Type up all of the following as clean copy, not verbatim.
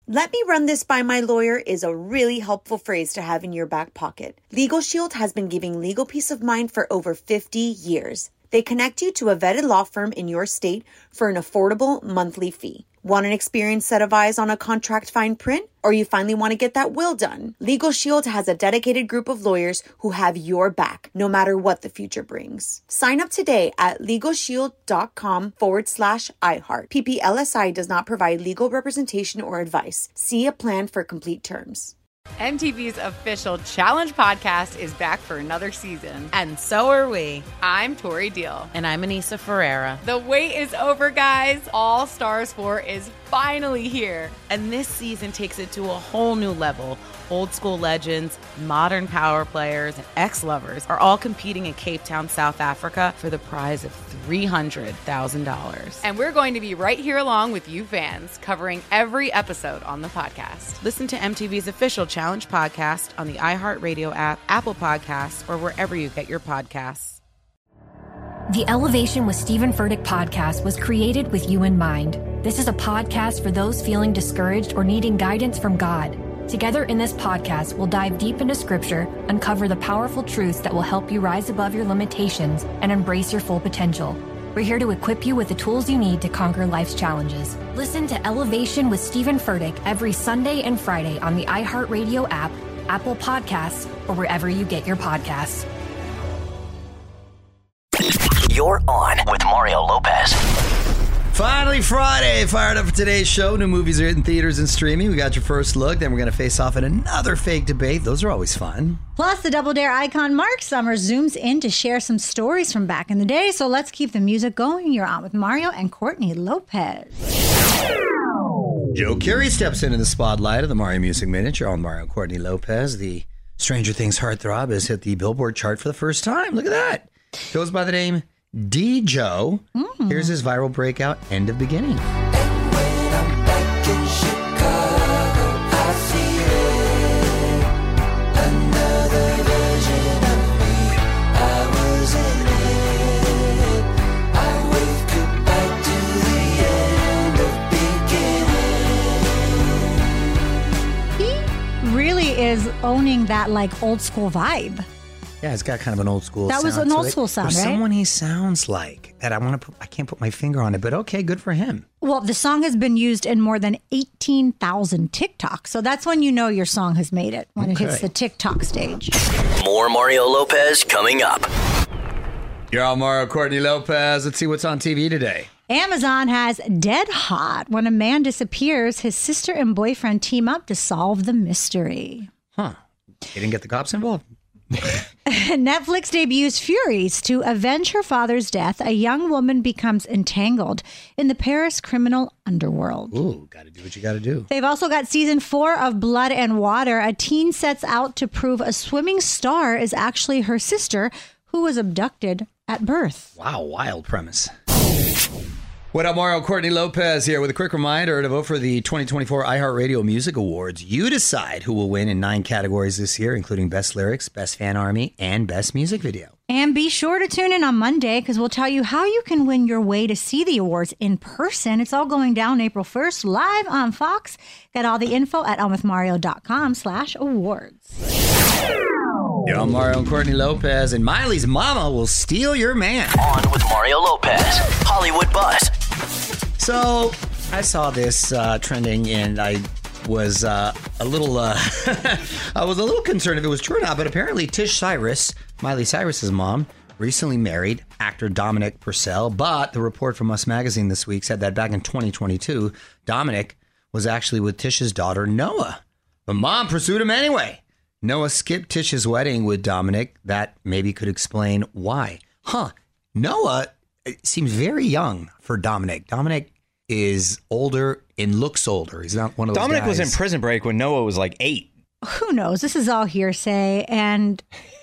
Let me run this by my lawyer is a really helpful phrase to have in your back pocket. Legal Shield has been giving legal peace of mind for over 50 years. They connect you to a vetted law firm in your state for an affordable monthly fee. Want an experienced set of eyes on a contract fine print? Or you finally want to get that will done? Legal Shield has a dedicated group of lawyers who have your back, no matter what the future brings. Sign up today at LegalShield.com/iHeart. PPLSI does not provide legal representation or advice. See a plan for complete terms. MTV's official Challenge podcast is back for another season. And so are we. I'm Tori Deal. And I'm Anissa Ferreira. The wait is over, guys. All Stars 4 is finally here. And this season takes it to a whole new level. Old school legends, modern power players, and ex-lovers are all competing in Cape Town, South Africa for the prize of $300,000. And we're going to be right here along with you fans, covering every episode on the podcast. Listen to MTV's official Challenge podcast on the iHeartRadio app, Apple Podcasts, or wherever you get your podcasts. The Elevation with Stephen Furtick podcast was created with you in mind. This is a podcast for those feeling discouraged or needing guidance from God. Together in this podcast, we'll dive deep into Scripture, uncover the powerful truths that will help you rise above your limitations and embrace your full potential. We're here to equip you with the tools you need to conquer life's challenges. Listen to Elevation with Stephen Furtick every Sunday and Friday on the iHeartRadio app, Apple Podcasts, or wherever you get your podcasts. You're on with Mario Lopez. Finally Friday, fired up for today's show. New movies are hitting theaters and streaming. We got your first look, then we're going to face off in another fake debate. Those are always fun. Plus, the Double Dare icon Mark Summers zooms in to share some stories from back in the day. So let's keep the music going. You're on with Mario and Courtney Lopez. Joe Carey steps into the spotlight of the Mario Music Minute. You're on Mario and Courtney Lopez. The Stranger Things heartthrob has hit the Billboard chart for the first time. Look at that. Goes by the name D. Joe. Here's his viral breakout, End of Beginning. And when I'm back in Chicago, I see it. Another version of me. I was in it. I wave goodbye to the end of beginning. He really is owning that like old school vibe. Yeah, it's got kind of an old school sound. That was an old to it. school sound, There's right? someone he sounds like that I can't put my finger on it, but okay, good for him. Well, the song has been used in more than 18,000 TikToks. So that's when you know your song has made it, when it hits the TikTok stage. More Mario Lopez coming up. You're on Mario Courtney Lopez. Let's see what's on TV today. Amazon has Dead Hot. When a man disappears, his sister and boyfriend team up to solve the mystery. Huh. They didn't get the cops involved? Netflix debuts Furies. To avenge her father's death, a young woman becomes entangled in the Paris criminal underworld. Ooh, gotta do what you gotta do. They've also got season 4 of Blood and Water. A teen sets out to prove a swimming star is actually her sister, who was abducted at birth. Wow, wild premise. What up, Mario? Courtney Lopez here with a quick reminder to vote for the 2024 iHeartRadio Music Awards. You decide who will win in 9 categories this year, including Best Lyrics, Best Fan Army, and Best Music Video. And be sure to tune in on Monday because we'll tell you how you can win your way to see the awards in person. It's all going down April 1st live on Fox. Get all the info at onwithmario.com/awards. You're on Mario and Courtney Lopez, and Miley's mama will steal your man. On with Mario Lopez. Hollywood Buzz. So I saw this trending, and I was a little I was a little concerned if it was true or not. But apparently, Tish Cyrus, Miley Cyrus's mom, recently married actor Dominic Purcell. But the report from Us Magazine this week said that back in 2022, Dominic was actually with Tish's daughter Noah. But mom pursued him anyway. Noah skipped Tish's wedding with Dominic. That maybe could explain why. Noah seems very young for Dominic. Dominic is older and looks older. He's not one of those Dominic guys. was in Prison Break when Noah was like 8. Who knows? This is all hearsay. And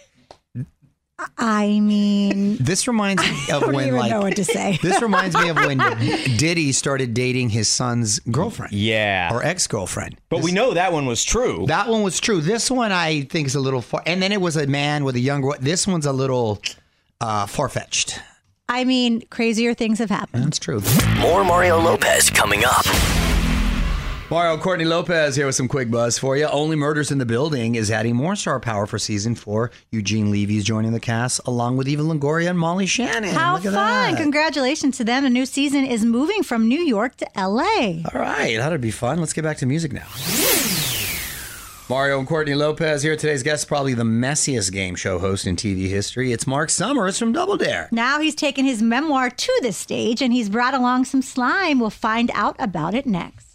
I mean, this reminds me of I don't when, even like, know what to say. This reminds me of when Diddy started dating his son's girlfriend. Yeah. Or ex-girlfriend. But we know that one was true. That one was true. This one I think is a little far. And then it was a man with a young girl. This one's a little far-fetched. I mean, crazier things have happened. That's true. More Mario Lopez coming up. Mario Courtney Lopez here with some quick buzz for you. Only Murders in the Building is adding more star power for season 4. Eugene Levy's joining the cast along with Eva Longoria and Molly Shannon. How Look at fun. that. Congratulations to them. A new season is moving from New York to L.A. All right, that'll be fun. Let's get back to music now. Mario and Courtney Lopez here. Today's guest, probably the messiest game show host in TV history. It's Mark Summers from Double Dare. Now he's taken his memoir to the stage and he's brought along some slime. We'll find out about it next.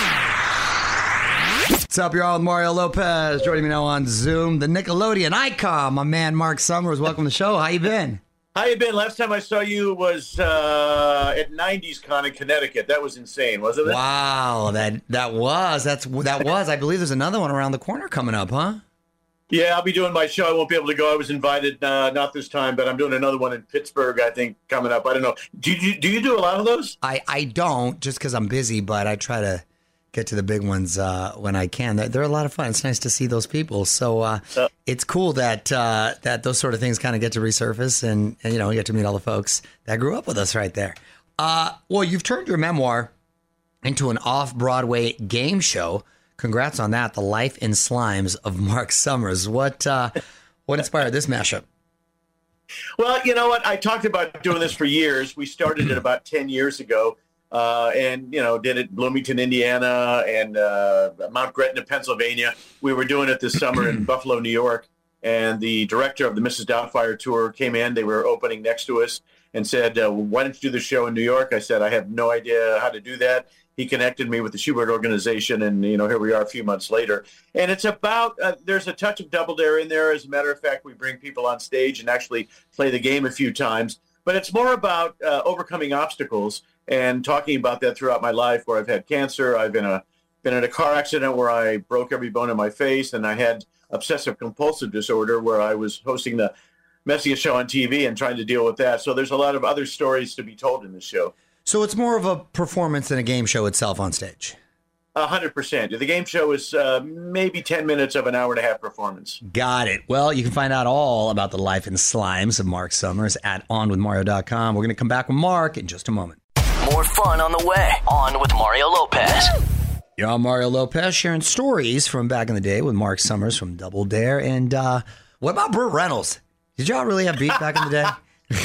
What's up, y'all? Mario Lopez joining me now on Zoom. The Nickelodeon icon, my man Mark Summers. Welcome to the show. How you been? How you been? Last time I saw you was at 90s Con in Connecticut. That was insane, wasn't it? Wow, that was. I believe there's another one around the corner coming up, huh? Yeah, I'll be doing my show. I won't be able to go. I was invited, not this time, but I'm doing another one in Pittsburgh, I think, coming up. I don't know. Do you do a lot of those? I don't, just because I'm busy, but I try to get to the big ones when I can. They're a lot of fun. It's nice to see those people. So it's cool that those sort of things kind of get to resurface and you know, you get to meet all the folks that grew up with us right there. Well, you've turned your memoir into an off-Broadway game show. Congrats on that. The Life in Slimes of Mark Summers. What inspired this mashup? Well, you know what? I talked about doing this for years. We started it about 10 years ago. And, you know, did it in Bloomington, Indiana, and Mount Gretna, Pennsylvania. We were doing it this summer in Buffalo, New York. And the director of the Mrs. Doubtfire tour came in. They were opening next to us and said, why don't you do the show in New York? I said, I have no idea how to do that. He connected me with the Schubert Organization, and, you know, here we are a few months later. And it's about, there's a touch of Double Dare in there. As a matter of fact, we bring people on stage and actually play the game a few times. But it's more about overcoming obstacles and talking about that throughout my life, where I've had cancer. I've been in a car accident where I broke every bone in my face, and I had obsessive compulsive disorder where I was hosting the messiest show on TV and trying to deal with that. So there's a lot of other stories to be told in this show. So it's more of a performance than a game show itself on stage. 100%. The game show is maybe 10 minutes of an hour-and-a-half performance. Got it. Well, you can find out all about the Life in Slimes of Mark Summers at onwithmario.com. We're going to come back with Mark in just a moment. More fun on the way. On with Mario Lopez. You're on Mario Lopez, sharing stories from back in the day with Mark Summers from Double Dare. And what about Burt Reynolds? Did y'all really have beef back in the day?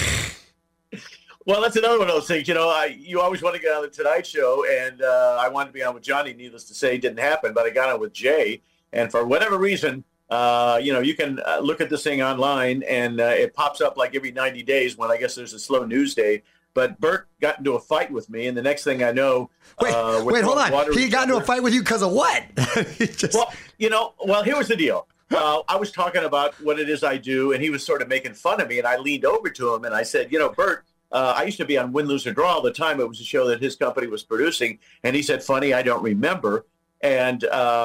Well, that's another one of those things. You know, you always want to get on the Tonight Show, and I wanted to be on with Johnny. Needless to say, it didn't happen, but I got on with Jay. And for whatever reason, you know, you can look at this thing online, and it pops up like every 90 days when I guess there's a slow news day. But Burt got into a fight with me, and the next thing I know... Wait, hold on. He got into a fight with you because of what? Well, you know, here was the deal. I was talking about what it is I do, and he was sort of making fun of me, and I leaned over to him, and I said, you know, Burt, I used to be on Win, Lose, or Draw all the time. It was a show that his company was producing, and he said, funny, I don't remember. And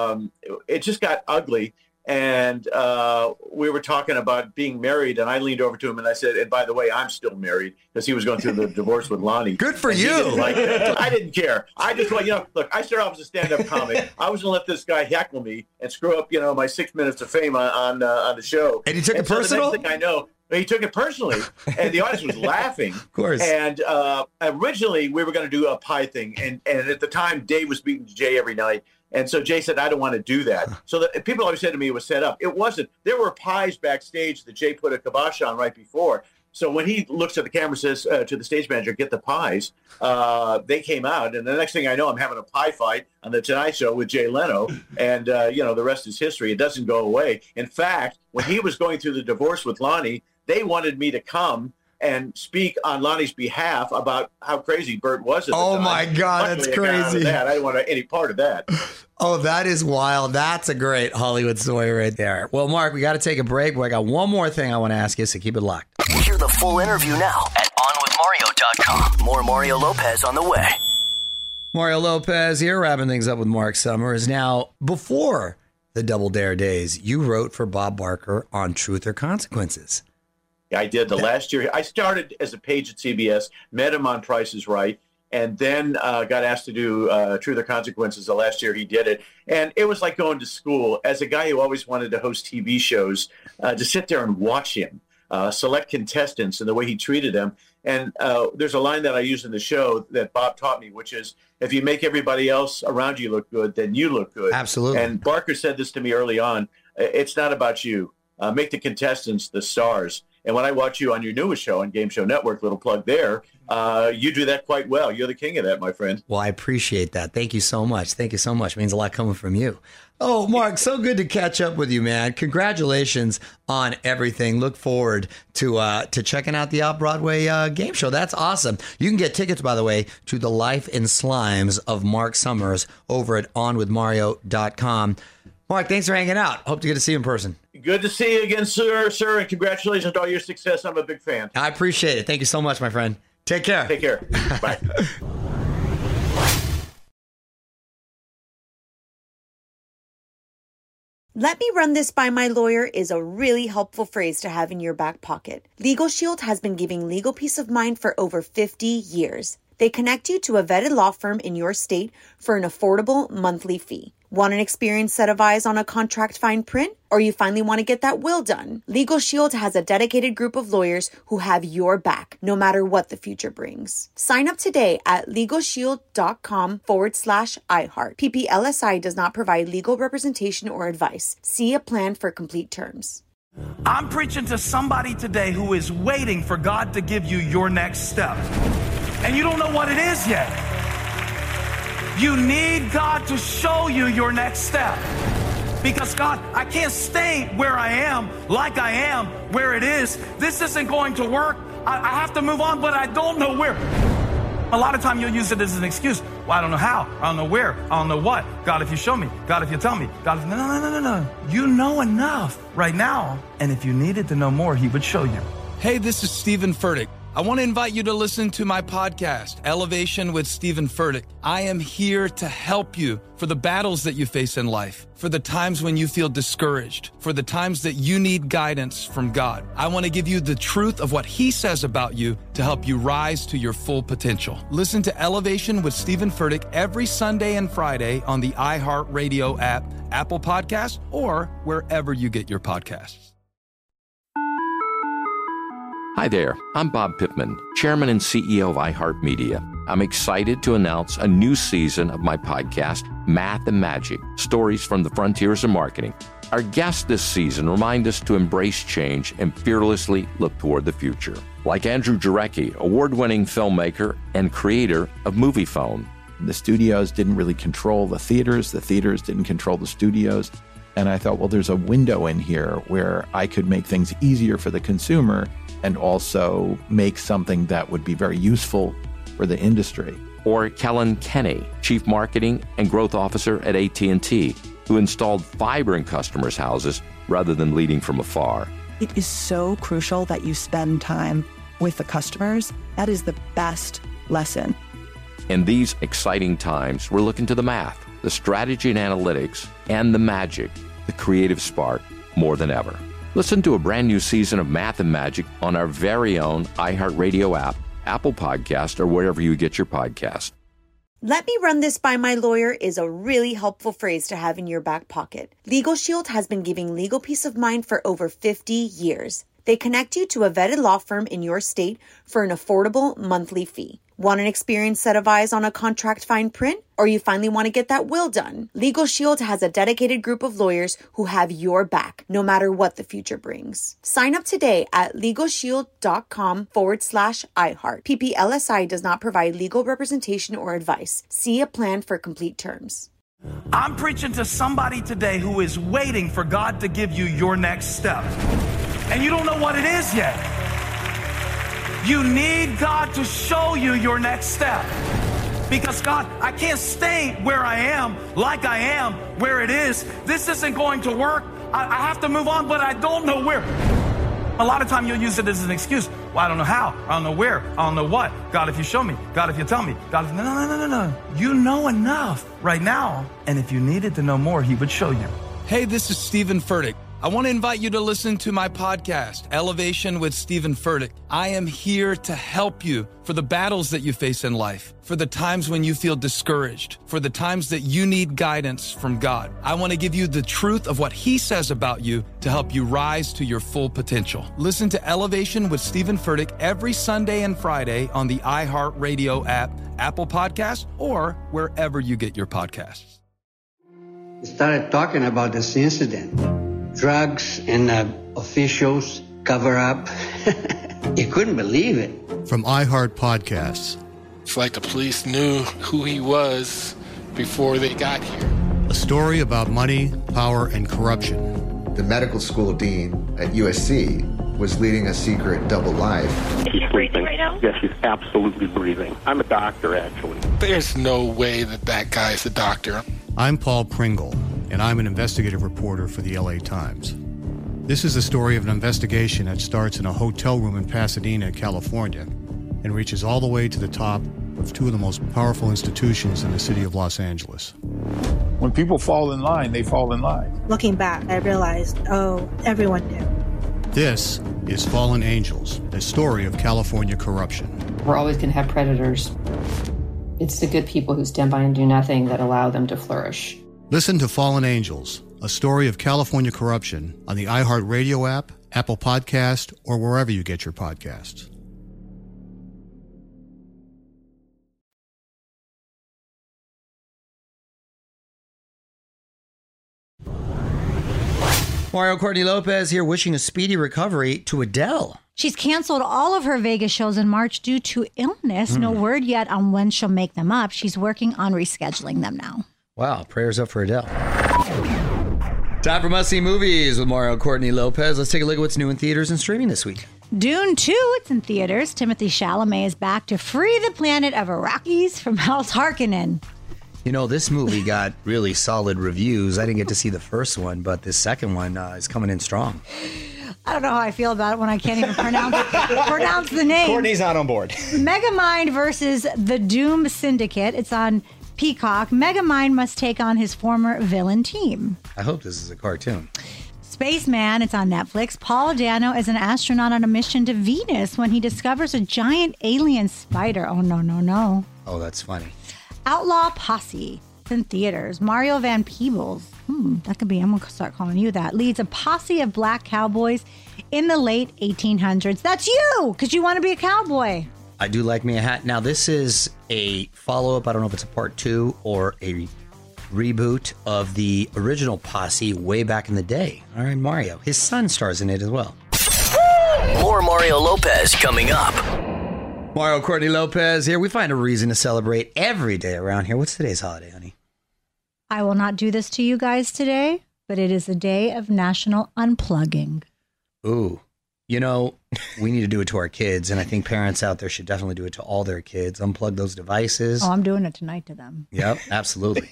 it just got ugly. And we were talking about being married, and I leaned over to him and I said, and by the way, I'm still married, because he was going through the divorce with Lonnie. Good for you. Didn't like that. I didn't care. I just want, you know, look, I started off as a stand-up comic. I was going to let this guy heckle me and screw up, you know, my 6 minutes of fame on the show. And he took it personal? The next thing I know, he took it personally, and the audience was laughing. Of course. And originally, we were going to do a pie thing, and at the time, Dave was beating Jay every night. And so Jay said, I don't want to do that. So people always said to me it was set up. It wasn't. There were pies backstage that Jay put a kibosh on right before. So when he looks at the camera, says to the stage manager, get the pies, they came out. And the next thing I know, I'm having a pie fight on The Tonight Show with Jay Leno. And, you know, the rest is history. It doesn't go away. In fact, when he was going through the divorce with Lonnie, they wanted me to come and speak on Lonnie's behalf about how crazy Burt was at the time. Oh, my God, that's crazy. I didn't want any part of that. Oh, that is wild. That's a great Hollywood story right there. Well, Mark, we got to take a break, but I got one more thing I want to ask you, so keep it locked. Hear the full interview now at onwithmario.com. More Mario Lopez on the way. Mario Lopez here, wrapping things up with Mark Summers. Now, before the Double Dare days, you wrote for Bob Barker on Truth or Consequences. I did the last year. I started as a page at CBS, met him on Price is Right, and then got asked to do Truth or Consequences the last year he did it. And it was like going to school. As a guy who always wanted to host TV shows, to sit there and watch him select contestants and the way he treated them. And there's a line that I use in the show that Bob taught me, which is, if you make everybody else around you look good, then you look good. Absolutely. And Barker said this to me early on. It's not about you. Make the contestants the stars. And when I watch you on your newest show on Game Show Network, little plug there, you do that quite well. You're the king of that, my friend. Well, I appreciate that. Thank you so much. Thank you so much. It means a lot coming from you. Oh, Mark, so good to catch up with you, man. Congratulations on everything. Look forward to checking out the Off-Broadway game show. That's awesome. You can get tickets, by the way, to The Life in Slimes of Mark Summers over at onwithmario.com. Mark, thanks for hanging out. Hope to get to see you in person. Good to see you again, sir, and congratulations on all your success. I'm a big fan. I appreciate it. Thank you so much, my friend. Take care. Take care. Bye. Let me run this by my lawyer is a really helpful phrase to have in your back pocket. Legal Shield has been giving legal peace of mind for over 50 years. They connect you to a vetted law firm in your state for an affordable monthly fee. Want an experienced set of eyes on a contract fine print? Or you finally want to get that will done? Legal Shield has a dedicated group of lawyers who have your back, no matter what the future brings. Sign up today at LegalShield.com/iHeart. PPLSI does not provide legal representation or advice. See a plan for complete terms. I'm preaching to somebody today who is waiting for God to give you your next step. And you don't know what it is yet. You need God to show you your next step. Because God, I can't stay where I am, like I am, where it is. This isn't going to work. I have to move on, but I don't know where. A lot of time you'll use it as an excuse. Well, I don't know how. I don't know where. I don't know what. God, if you show me. God, if you tell me. God, if... No. You know enough right now. And if you needed to know more, he would show you. Hey, this is Stephen Furtick. I want to invite you to listen to my podcast, Elevation with Stephen Furtick. I am here to help you for the battles that you face in life, for the times when you feel discouraged, for the times that you need guidance from God. I want to give you the truth of what he says about you to help you rise to your full potential. Listen to Elevation with Stephen Furtick every Sunday and Friday on the iHeartRadio app, Apple Podcasts, or wherever you get your podcasts. Hi there, I'm Bob Pittman, Chairman and CEO of iHeartMedia. I'm excited to announce a new season of my podcast, Math and Magic, Stories from the Frontiers of Marketing. Our guests this season remind us to embrace change and fearlessly look toward the future. Like Andrew Jarecki, award-winning filmmaker and creator of MoviePhone. The studios didn't really control the theaters didn't control the studios. And I thought, well, there's a window in here where I could make things easier for the consumer and also make something that would be very useful for the industry. Or Kellen Kenny, Chief Marketing and Growth Officer at AT&T, who installed fiber in customers' houses rather than leading from afar. It is so crucial that you spend time with the customers. That is the best lesson. In these exciting times, we're looking to the math, the strategy and analytics, and the magic, the creative spark, more than ever. Listen to a brand new season of Math and Magic on our very own iHeartRadio app, Apple Podcast, or wherever you get your podcast. Let me run this by my lawyer is a really helpful phrase to have in your back pocket. Legal Shield has been giving legal peace of mind for over 50 years. They connect you to a vetted law firm in your state for an affordable monthly fee. Want an experienced set of eyes on a contract fine print? Or you finally want to get that will done? Legal Shield has a dedicated group of lawyers who have your back, no matter what the future brings. Sign up today at LegalShield.com/iHeart. PPLSI does not provide legal representation or advice. See a plan for complete terms. I'm preaching to somebody today who is waiting for God to give you your next step. And you don't know what it is yet. You need God to show you your next step. Because God, I can't stay where I am, like I am, where it is. This isn't going to work. I have to move on, but I don't know where. A lot of time you'll use it as an excuse. Well, I don't know how. I don't know where. I don't know what. God, if you show me. God, if you tell me. God, if... No. You know enough right now. And if you needed to know more, he would show you. Hey, this is Stephen Furtick. I want to invite you to listen to my podcast, Elevation with Stephen Furtick. I am here to help you for the battles that you face in life, for the times when you feel discouraged, for the times that you need guidance from God. I want to give you the truth of what He says about you to help you rise to your full potential. Listen to Elevation with Stephen Furtick every Sunday and Friday on the iHeartRadio app, Apple Podcasts, or wherever you get your podcasts. We started talking about this incident. Drugs and officials cover up. You couldn't believe it. From iHeart Podcasts. It's like the police knew who he was before they got here. A story about money, power, and corruption. The medical school dean at USC was leading a secret double life. She's breathing right now? Yes, she's absolutely breathing. I'm a doctor, actually. There's no way that guy's a doctor. I'm Paul Pringle, and I'm an investigative reporter for the LA Times. This is the story of an investigation that starts in a hotel room in Pasadena, California, and reaches all the way to the top of two of the most powerful institutions in the city of Los Angeles. When people fall in line, they fall in line. Looking back, I realized, everyone knew. This is Fallen Angels, a story of California corruption. We're always going to have predators. It's the good people who stand by and do nothing that allow them to flourish. Listen to Fallen Angels, a story of California corruption on the iHeartRadio app, Apple Podcast, or wherever you get your podcasts. Mario Courtney Lopez here wishing a speedy recovery to Adele. She's canceled all of her Vegas shows in March due to illness. No word yet on when she'll make them up. She's working on rescheduling them now. Wow, prayers up for Adele. Time for must-see movies with Mario Courtney Lopez. Let's take a look at what's new in theaters and streaming this week. Dune 2, it's in theaters. Timothy Chalamet is back to free the planet of Iraqis from House Harkonnen. You know, this movie got really solid reviews. I didn't get to see the first one, but this second one is coming in strong. I don't know how I feel about it when I can't even pronounce the name. Courtney's not on board. Megamind versus the Doom Syndicate. It's on Peacock. Megamind must take on his former villain team. I hope this is a cartoon. Spaceman, it's on Netflix. Paul Dano is an astronaut on a mission to Venus when he discovers a giant alien spider. Oh, no. Oh, that's funny. Outlaw Posse. It's in theaters. Mario Van Peebles. That could be, I'm going to start calling you that. Leads a posse of black cowboys in the late 1800s. That's you, because you want to be a cowboy. I do like me a hat. Now, this is a follow-up. I don't know if it's a part 2 or a reboot of the original Posse way back in the day. All right, Mario. His son stars in it as well. More Mario Lopez coming up. Mario Courtney Lopez here. We find a reason to celebrate every day around here. What's today's holiday, honey? I will not do this to you guys today, but it is a day of national unplugging. Ooh. You know, we need to do it to our kids, and I think parents out there should definitely do it to all their kids. Unplug those devices. Oh, I'm doing it tonight to them. Yep, absolutely.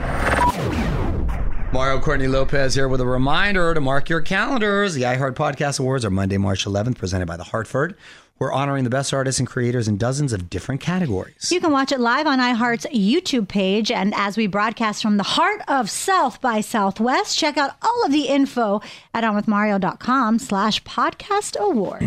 Mario Courtney Lopez here with a reminder to mark your calendars. The iHeart Podcast Awards are Monday, March 11th, presented by The Hartford. We're honoring the best artists and creators in dozens of different categories. You can watch it live on iHeart's YouTube page. And as we broadcast from the heart of South by Southwest, check out all of the info at onwithmario.com/podcast award.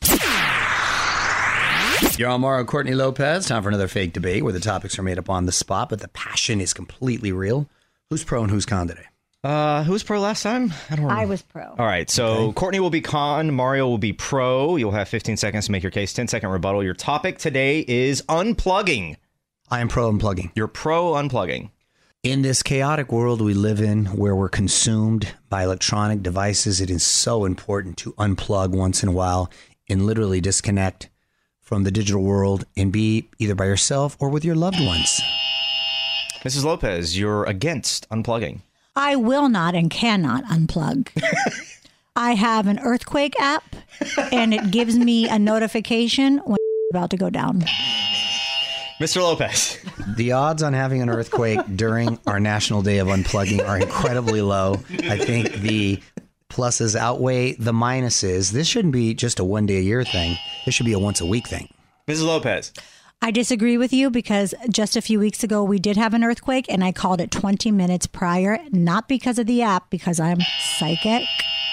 You're on Mario Courtney Lopez. Time for another fake debate where the topics are made up on the spot, but the passion is completely real. Who's pro and who's con today? Who was pro last time? I don't remember. I was pro. All right, so Courtney will be con, Mario will be pro. You'll have 15 seconds to make your case, 10-second rebuttal. Your topic today is unplugging. I am pro unplugging. You're pro unplugging. In this chaotic world we live in where we're consumed by electronic devices, it is so important to unplug once in a while and literally disconnect from the digital world and be either by yourself or with your loved ones. Mrs. Lopez, you're against unplugging. I will not and cannot unplug. I have an earthquake app, and it gives me a notification when it's about to go down. Mr. Lopez. The odds on having an earthquake during our National Day of Unplugging are incredibly low. I think the pluses outweigh the minuses. This shouldn't be just a one-day-a-year thing. This should be a once-a-week thing. Mrs. Lopez. I disagree with you because just a few weeks ago we did have an earthquake and I called it 20 minutes prior, not because of the app, because I'm psychic.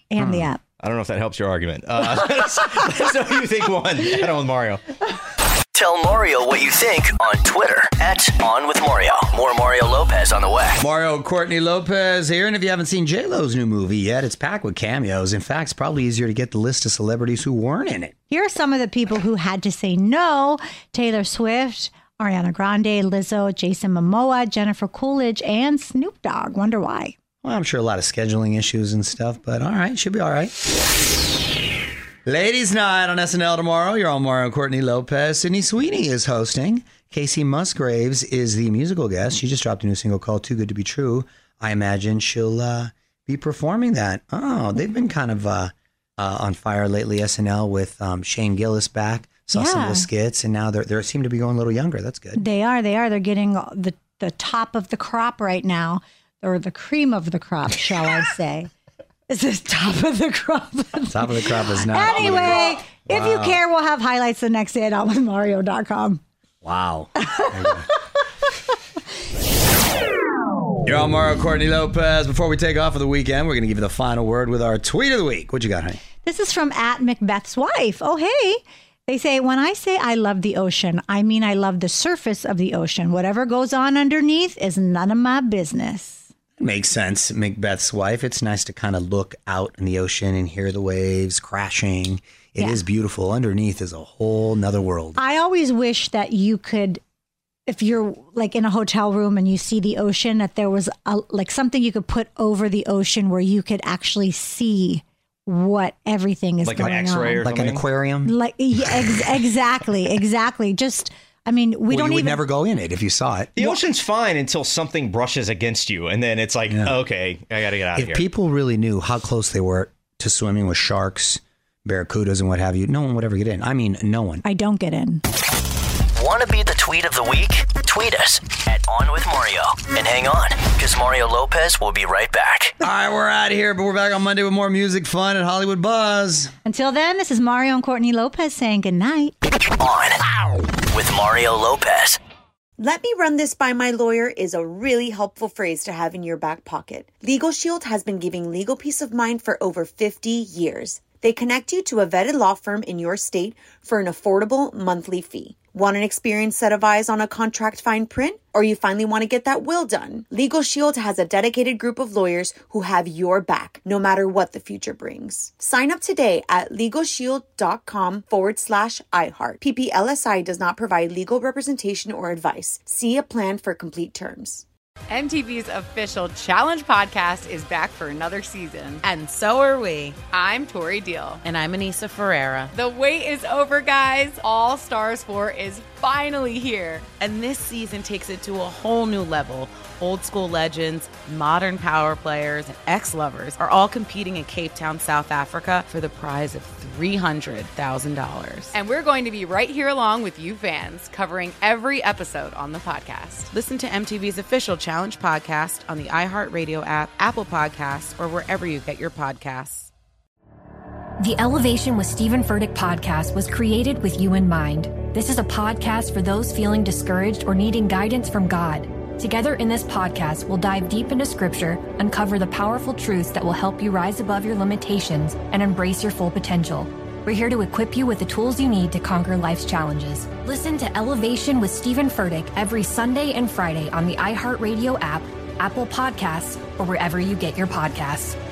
And the app. I don't know if that helps your argument. Let us know who you think won. Head on with Mario. Tell Mario what you think on Twitter @OnWithMario. More Mario Lopez on the way. Mario Courtney Lopez here, and if you haven't seen J-Lo's new movie yet, it's packed with cameos. In fact, it's probably easier to get the list of celebrities who weren't in it. Here are some of the people who had to say no: Taylor Swift, Ariana Grande, Lizzo, Jason Momoa, Jennifer Coolidge, and Snoop Dogg. Wonder why. Well, I'm sure a lot of scheduling issues and stuff, but all right, should be all right. Ladies' Night on SNL tomorrow. You're all Mario Courtney Lopez. Sydney Sweeney is hosting. Casey Musgraves is the musical guest. She just dropped a new single called Too Good to Be True. I imagine she'll be performing that. Oh, they've been kind of on fire lately, SNL, with Shane Gillis back. Saw some of the skits, and now they seem to be going a little younger. That's good. They are. They're getting the top of the crop right now, or the cream of the crop, shall I say. Is this top of the crop? Top of the crop is not. Anyway, if you care, we'll have highlights the next day at onwithmario.com. Wow. You're on Mario Courtney Lopez. Before we take off for the weekend, we're going to give you the final word with our tweet of the week. What you got, honey? This is from @Macbeth's wife. Oh, hey. They say, when I say I love the ocean, I mean I love the surface of the ocean. Whatever goes on underneath is none of my business. Makes sense, Macbeth's wife. It's nice to kind of look out in the ocean and hear the waves crashing. It is beautiful. Underneath is a whole nother world. I always wish that you could, if you're like in a hotel room and you see the ocean, that there was like something you could put over the ocean where you could actually see what everything is like going an X-ray on. or like something? An aquarium? Like exactly. Just, I mean, you would never go in it if you saw it. The ocean's fine until something brushes against you, and then it's like, okay, I got to get out of If here. people really knew how close they were to swimming with sharks, barracudas, and what have you, no one would ever get in. I mean, no one. I don't get in. Want to be the tweet of the week? Tweet us @OnWithMario. And hang on, because Mario Lopez will be right back. All right, we're out of here, but we're back on Monday with more music, fun, and Hollywood buzz. Until then, this is Mario and Courtney Lopez saying goodnight. On with Mario Lopez. Let me run this by my lawyer is a really helpful phrase to have in your back pocket. Legal Shield has been giving legal peace of mind for over 50 years. They connect you to a vetted law firm in your state for an affordable monthly fee. Want an experienced set of eyes on a contract fine print? Or you finally want to get that will done? Legal Shield has a dedicated group of lawyers who have your back, no matter what the future brings. Sign up today at LegalShield.com/iHeart. PPLSI does not provide legal representation or advice. See a plan for complete terms. MTV's official Challenge podcast is back for another season. And so are we. I'm Tori Deal. And I'm Anissa Ferreira. The wait is over, guys. All Stars 4 is finally here. And this season takes it to a whole new level. Old school legends, modern power players, and ex-lovers are all competing in Cape Town, South Africa for the prize of $300,000. And we're going to be right here along with you fans, covering every episode on the podcast. Listen to MTV's official Challenge podcast on the iHeartRadio app, Apple Podcasts, or wherever you get your podcasts. The Elevation with Stephen Furtick podcast was created with you in mind. This is a podcast for those feeling discouraged or needing guidance from God. Together in this podcast, we'll dive deep into Scripture, uncover the powerful truths that will help you rise above your limitations and embrace your full potential. We're here to equip you with the tools you need to conquer life's challenges. Listen to Elevation with Stephen Furtick every Sunday and Friday on the iHeartRadio app, Apple Podcasts, or wherever you get your podcasts.